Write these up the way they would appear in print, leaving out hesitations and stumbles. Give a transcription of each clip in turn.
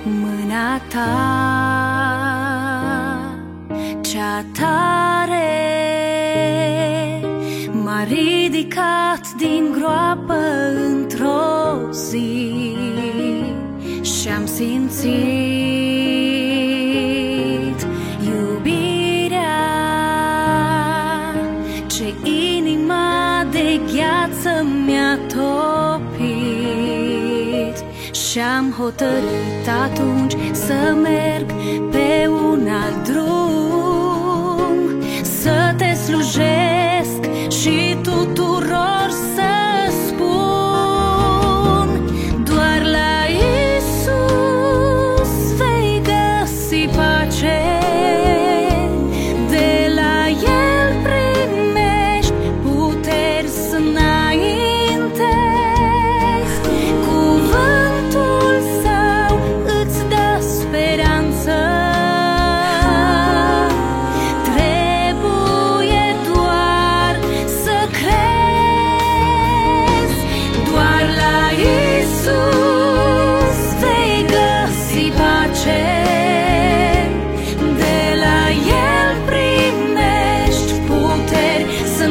Mâna ta cea tare m-a ridicat din groapă într-o zi și-am simțit iubirea ce inima de gheață mi-a topit. Și-am hotărât atunci să merg pe un alt drum, să te slujesc și tuturor să spun: doar la Iisus vei găsi pace, de la El primești puteri să înaintezi. Cuvântul Său îți dă speranță, trebuie doar să crezi. Doar la Iisus vei găsi pace, de la El primești puteri să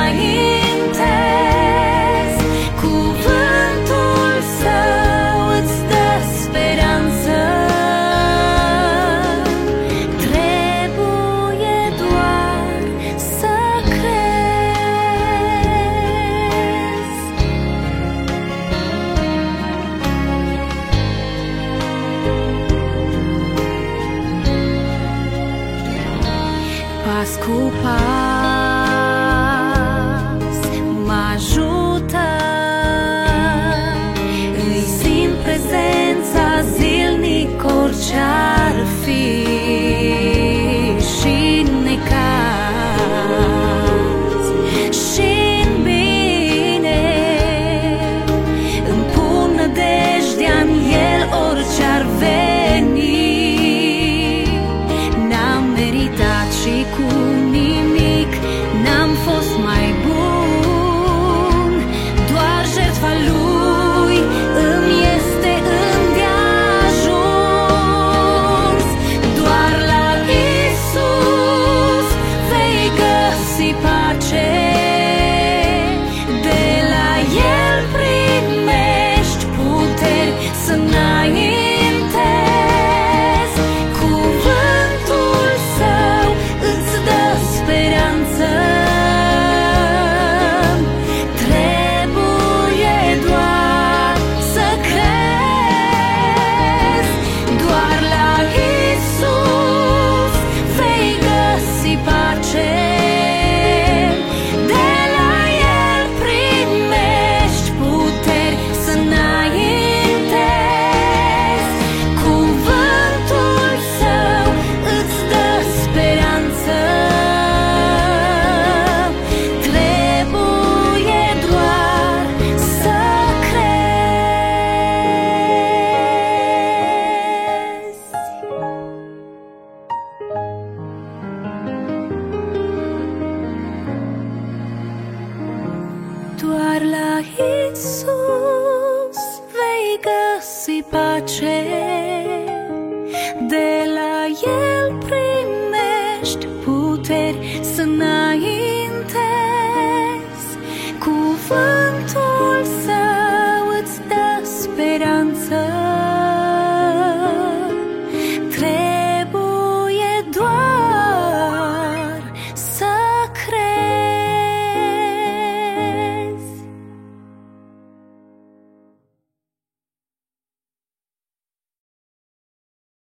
înaintezi. Cuvântul Său îți dă speranță, trebuie doar să crezi. Pas cu pas mă ajută, îi simt prezența zilnic orice-ar fi, și-n necaz și-n bine îmi pun nădejdea-n El orice-ar veni. N-am meritat și cu nimic n-am fost mai bun, doar jertfa Lui îmi este îndeajuns. Doar la Iisus vei găsi pace, de la El primești puteri să înaintezi. Cuvântul Său îți dă speranță, trebuie doar să crezi. Doar la Iisus vei găsi pace, de la El primești puteri să înaintezi. Cuvântul Său îți dă speranță, trebuie doar să crezi. Doar la Iisus vei găsi pace, de la El